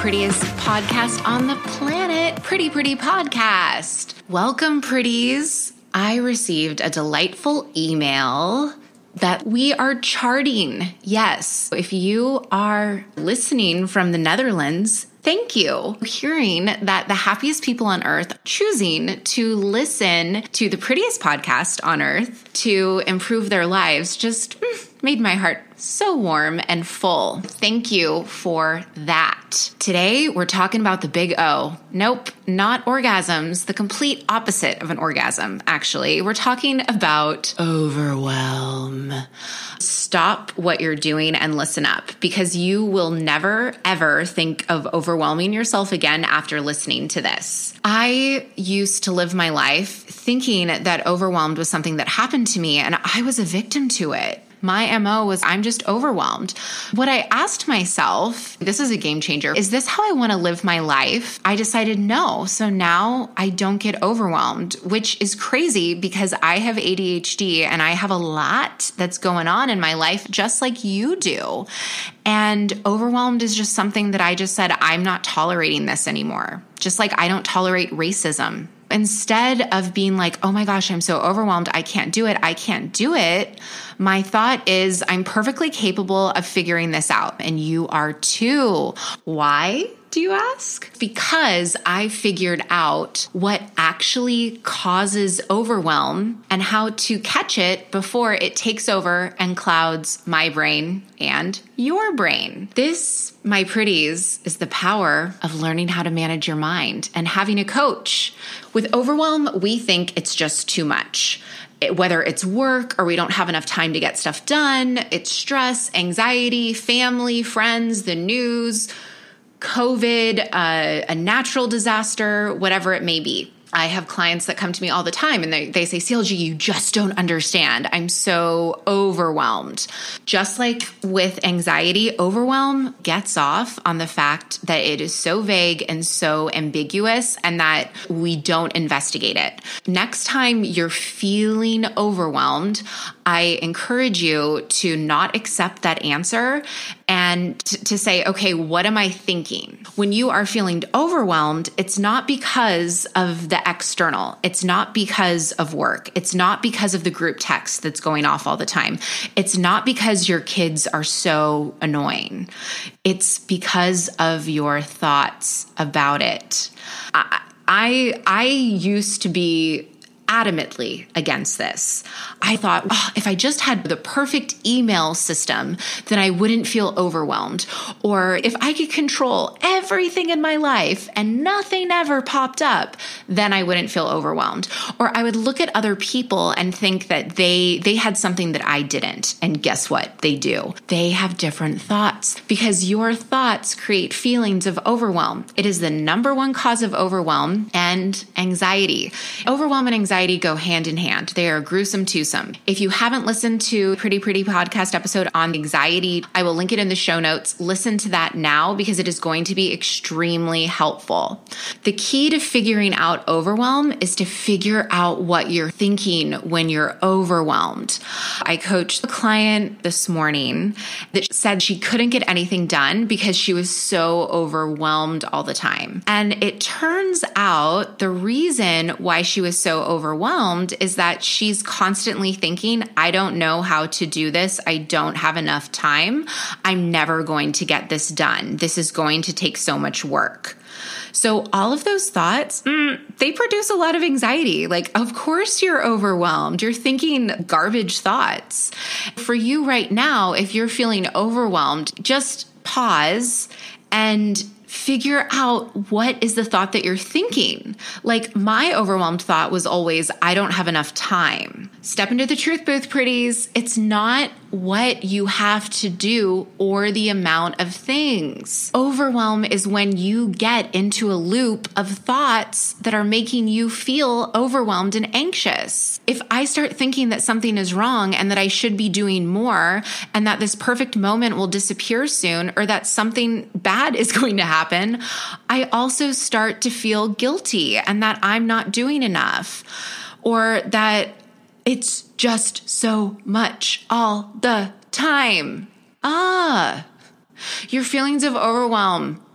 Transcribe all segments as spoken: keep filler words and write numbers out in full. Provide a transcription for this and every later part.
prettiest podcast on the planet, Pretty Pretty Podcast. Welcome, pretties. I received a delightful email that we are charting. Yes, if you are listening from the Netherlands, thank you. Hearing that the happiest people on earth choosing to listen to the prettiest podcast on earth to improve their lives just made my heart so warm and full. Thank you for that. Today, we're talking about the big O. Nope, not orgasms, the complete opposite of an orgasm, actually. We're talking about overwhelm. Stop what you're doing and listen up, because you will never, ever think of overwhelming yourself again after listening to this. I used to live my life thinking that overwhelmed was something that happened to me, and I was a victim to it. My M O was I'm just overwhelmed. What I asked myself, this is a game changer, is this how I want to live my life? I decided no. So now I don't get overwhelmed, which is crazy because I have A D H D and I have a lot that's going on in my life, just like you do. And overwhelmed is just something that I just said, I'm not tolerating this anymore. Just like I don't tolerate racism. Instead of being like, oh my gosh, I'm so overwhelmed, I can't do it, I can't do it, my thought is I'm perfectly capable of figuring this out. And you are too. Why, do you ask? Because I figured out what actually causes overwhelm and how to catch it before it takes over and clouds my brain and your brain. This, my pretties, is the power of learning how to manage your mind and having a coach. With overwhelm, we think it's just too much. It, whether it's work or we don't have enough time to get stuff done, it's stress, anxiety, family, friends, the news, COVID, uh, a natural disaster, whatever it may be. I have clients that come to me all the time and they, they say, C L G, you just don't understand. I'm so overwhelmed. Just like with anxiety, overwhelm gets off on the fact that it is so vague and so ambiguous and that we don't investigate it. Next time you're feeling overwhelmed, I encourage you to not accept that answer and t- to say, okay, what am I thinking? When you are feeling overwhelmed, it's not because of the external. It's not because of work. It's not because of the group text that's going off all the time. It's not because your kids are so annoying. It's because of your thoughts about it. I, I, I used to be adamantly against this. I thought, oh, if I just had the perfect email system, then I wouldn't feel overwhelmed. Or if I could control everything in my life and nothing ever popped up, then I wouldn't feel overwhelmed. Or I would look at other people and think that they, they had something that I didn't. And guess what? They do. They have different thoughts because your thoughts create feelings of overwhelm. It is the number one cause of overwhelm and anxiety. Overwhelm and anxiety go hand in hand. They are gruesome twosome. If you haven't listened to Pretty Pretty Podcast episode on anxiety, I will link it in the show notes. Listen to that now because it is going to be extremely helpful. The key to figuring out overwhelm is to figure out what you're thinking when you're overwhelmed. I coached a client this morning that said she couldn't get anything done because she was so overwhelmed all the time. And it turns out the reason why she was so overwhelmed overwhelmed is that she's constantly thinking, I don't know how to do this. I don't have enough time. I'm never going to get this done. This is going to take so much work. So all of those thoughts, mm, they produce a lot of anxiety. Like, of course you're overwhelmed. You're thinking garbage thoughts. For you right now, if you're feeling overwhelmed, just pause and figure out what is the thought that you're thinking. Like my overwhelmed thought was always, I don't have enough time. Step into the truth booth, pretties. It's not what you have to do or the amount of things. Overwhelm is when you get into a loop of thoughts that are making you feel overwhelmed and anxious. If I start thinking that something is wrong and that I should be doing more and that this perfect moment will disappear soon or that something bad is going to happen, I also start to feel guilty and that I'm not doing enough or that it's just so much all the time. Ah, your feelings of overwhelm,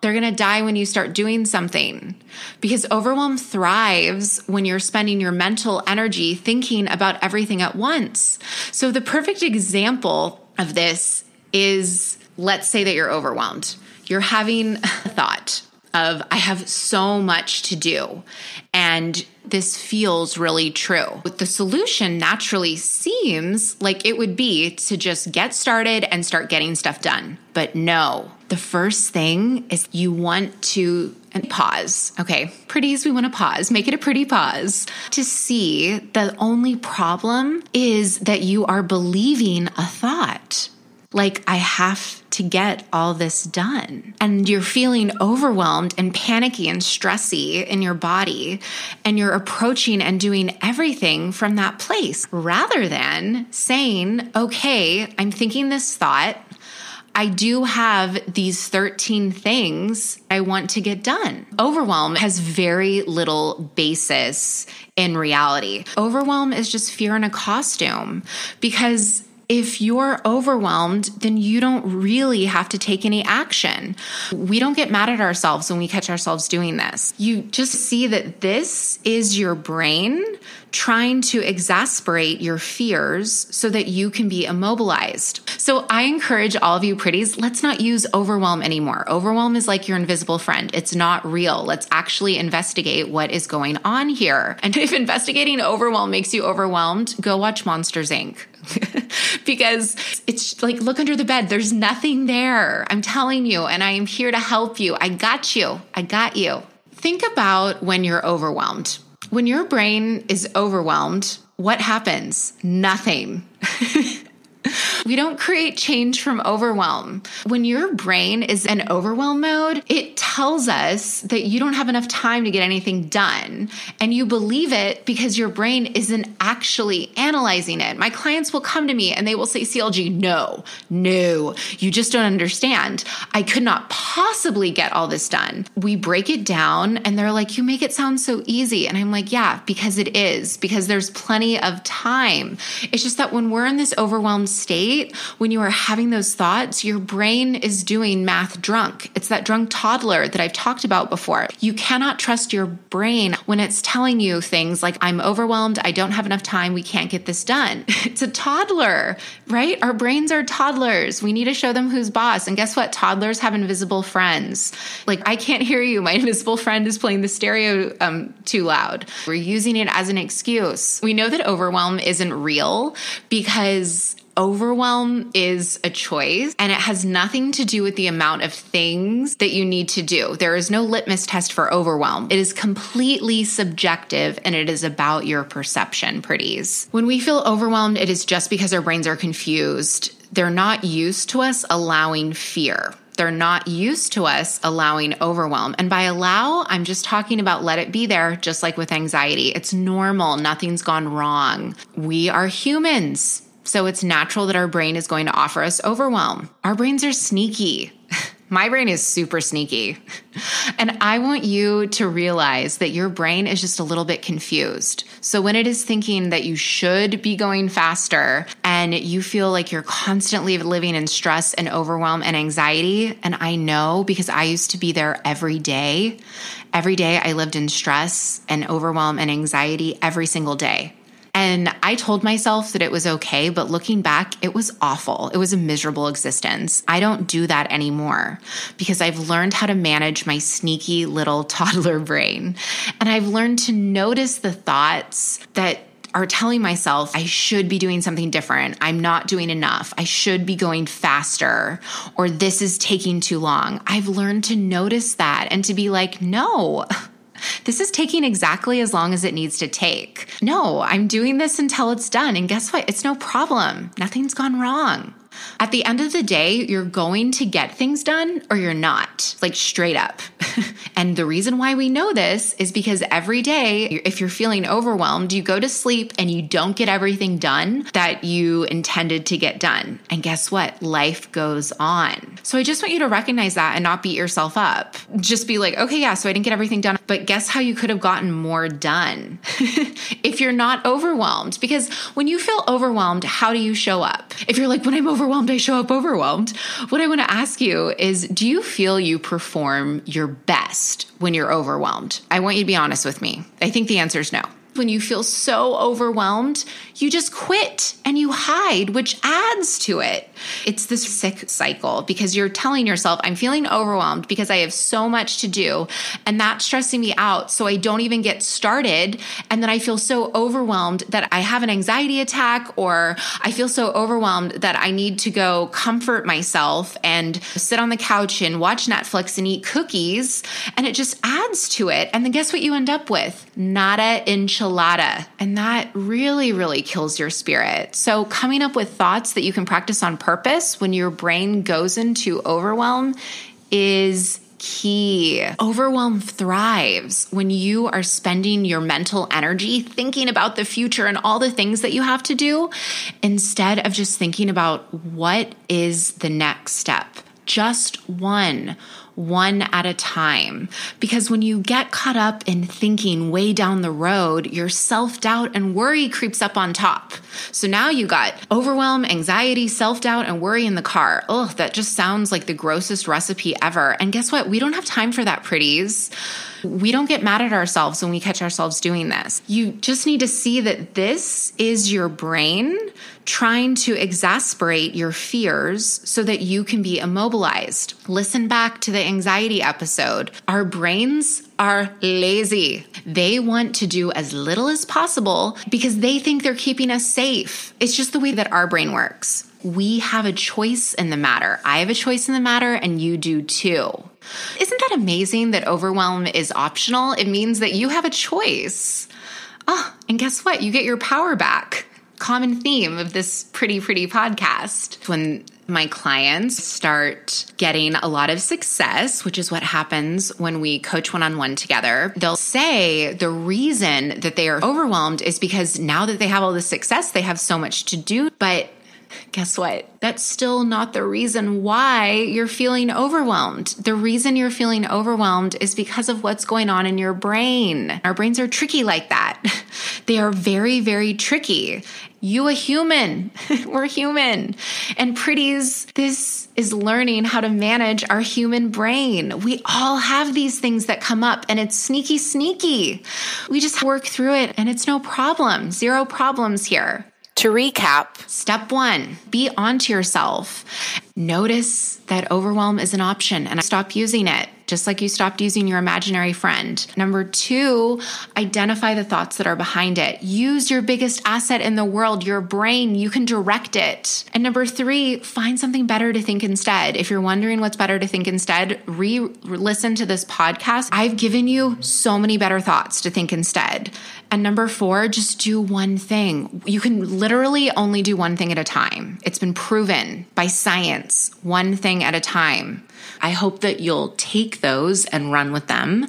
They're going to die when you start doing something, because overwhelm thrives when you're spending your mental energy thinking about everything at once. So the perfect example of this is, let's say that you're overwhelmed. You're having a thought of, I have so much to do, and this feels really true. The solution naturally seems like it would be to just get started and start getting stuff done. But no, the first thing is you want to and pause. Okay, pretties, we want to pause. Make it a pretty pause to see the only problem is that you are believing a thought. Like, I have to get all this done. And you're feeling overwhelmed and panicky and stressy in your body. And you're approaching and doing everything from that place rather than saying, okay, I'm thinking this thought. I do have these thirteen things I want to get done. Overwhelm has very little basis in reality. Overwhelm is just fear in a costume, because if you're overwhelmed, then you don't really have to take any action. We don't get mad at ourselves when we catch ourselves doing this. You just see that this is your brain trying to exasperate your fears so that you can be immobilized. So I encourage all of you pretties, let's not use overwhelm anymore. Overwhelm is like your invisible friend. It's not real. Let's actually investigate what is going on here. And if investigating overwhelm makes you overwhelmed, go watch Monsters, Incorporated. Because it's like, look under the bed. There's nothing there. I'm telling you, and I am here to help you. I got you. I got you. Think about when you're overwhelmed. When your brain is overwhelmed, what happens? Nothing. We don't create change from overwhelm. When your brain is in overwhelm mode, it tells us that you don't have enough time to get anything done. And you believe it because your brain isn't actually analyzing it. My clients will come to me and they will say, C L G, no, no, you just don't understand. I could not possibly get all this done. We break it down and they're like, you make it sound so easy. And I'm like, yeah, because it is, because there's plenty of time. It's just that when we're in this overwhelmed state, when you are having those thoughts, your brain is doing math drunk. It's that drunk toddler that I've talked about before. You cannot trust your brain when it's telling you things like, I'm overwhelmed, I don't have enough time, we can't get this done. It's a toddler, right? Our brains are toddlers. We need to show them who's boss. And guess what? Toddlers have invisible friends. Like, I can't hear you. My invisible friend is playing the stereo um, too loud. We're using it as an excuse. We know that overwhelm isn't real because overwhelm is a choice, and it has nothing to do with the amount of things that you need to do. There is no litmus test for overwhelm. It is completely subjective, and it is about your perception, pretties. When we feel overwhelmed, it is just because our brains are confused. They're not used to us allowing fear. They're not used to us allowing overwhelm. And by allow, I'm just talking about let it be there, just like with anxiety. It's normal. Nothing's gone wrong. We are humans. So it's natural that our brain is going to offer us overwhelm. Our brains are sneaky. My brain is super sneaky. And I want you to realize that your brain is just a little bit confused. So when it is thinking that you should be going faster and you feel like you're constantly living in stress and overwhelm and anxiety, and I know because I used to be there every day. Every day I lived in stress and overwhelm and anxiety every single day. And I told myself that it was okay, but looking back, it was awful. It was a miserable existence. I don't do that anymore because I've learned how to manage my sneaky little toddler brain. And I've learned to notice the thoughts that are telling myself I should be doing something different. I'm not doing enough. I should be going faster, or this is taking too long. I've learned to notice that and to be like, no, this is taking exactly as long as it needs to take. No, I'm doing this until it's done. And guess what? It's no problem. Nothing's gone wrong. At the end of the day, you're going to get things done or you're not, like straight up. And the reason why we know this is because every day, if you're feeling overwhelmed, you go to sleep and you don't get everything done that you intended to get done. And guess what? Life goes on. So I just want you to recognize that and not beat yourself up. Just be like, okay, yeah, so I didn't get everything done. But guess how you could have gotten more done if you're not overwhelmed? Because when you feel overwhelmed, how do you show up? If you're like, when I'm overwhelmed, I show up overwhelmed. What I want to ask you is, do you feel you perform your best when you're overwhelmed? I want you to be honest with me. I think the answer is no. When you feel so overwhelmed, you just quit and you hide, which adds to it. It's this sick cycle because you're telling yourself, I'm feeling overwhelmed because I have so much to do and that's stressing me out. So I don't even get started. And then I feel so overwhelmed that I have an anxiety attack, or I feel so overwhelmed that I need to go comfort myself and sit on the couch and watch Netflix and eat cookies. And it just adds to it. And then guess what you end up with? Nada enchilada. And that really, really kills your spirit. So coming up with thoughts that you can practice on purpose when your brain goes into overwhelm is key. Overwhelm thrives when you are spending your mental energy thinking about the future and all the things that you have to do, instead of just thinking about what is the next step. Just one. One at a time. Because when you get caught up in thinking way down the road, your self-doubt and worry creeps up on top. So now you got overwhelm, anxiety, self-doubt, and worry in the car. Oh, that just sounds like the grossest recipe ever. And guess what? We don't have time for that, pretties. We don't get mad at ourselves when we catch ourselves doing this. You just need to see that this is your brain trying to exasperate your fears so that you can be immobilized. Listen back to the anxiety episode. Our brains are lazy. They want to do as little as possible because they think they're keeping us safe. It's just the way that our brain works. We have a choice in the matter. I have a choice in the matter, and you do too. Isn't that amazing that overwhelm is optional? It means that you have a choice. Oh, and guess what? You get your power back. Common theme of this pretty, pretty podcast. When my clients start getting a lot of success, which is what happens when we coach one-on-one together, they'll say the reason that they are overwhelmed is because now that they have all this success, they have so much to do. But guess what? That's still not the reason why you're feeling overwhelmed. The reason you're feeling overwhelmed is because of what's going on in your brain. Our brains are tricky like that. They are very, very tricky. You a human. We're human. And pretties, this is learning how to manage our human brain. We all have these things that come up, and it's sneaky, sneaky. We just work through it, and it's no problem. Zero problems here. To recap, step one, be onto yourself. Notice that overwhelm is an option and stop using it, just like you stopped using your imaginary friend. Number two, identify the thoughts that are behind it. Use your biggest asset in the world, your brain. You can direct it. And number three, find something better to think instead. If you're wondering what's better to think instead, re-listen to this podcast. I've given you so many better thoughts to think instead. And number four, just do one thing. You can literally only do one thing at a time. It's been proven by science, one thing at a time. I hope that you'll take those and run with them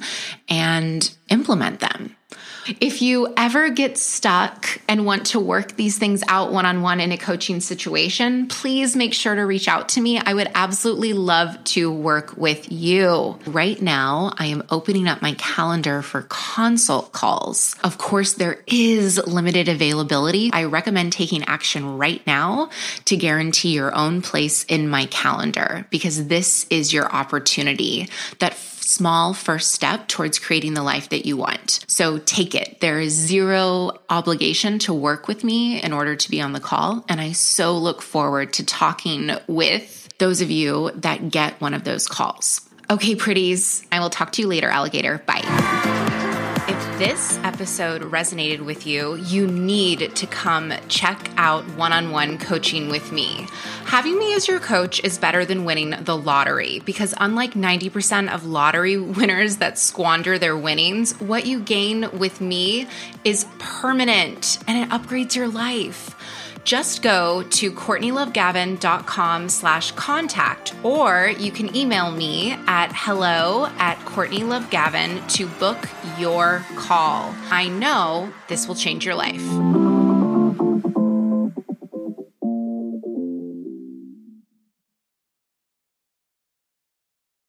and implement them. If you ever get stuck and want to work these things out one-on-one in a coaching situation, please make sure to reach out to me. I would absolutely love to work with you. Right now, I am opening up my calendar for consult calls. Of course, there is limited availability. I recommend taking action right now to guarantee your own place in my calendar, because this is your opportunity. That small first step towards creating the life that you want. So take it. There is zero obligation to work with me in order to be on the call. And I so look forward to talking with those of you that get one of those calls. Okay, pretties. I will talk to you later, alligator. Bye. If this episode resonated with you, you need to come check out one-on-one coaching with me. Having me as your coach is better than winning the lottery, because unlike ninety percent of lottery winners that squander their winnings, what you gain with me is permanent and it upgrades your life. Just go to CourtneyLoveGavin.com slash contact, or you can email me at hello at CourtneyLoveGavin to book your call. I know this will change your life.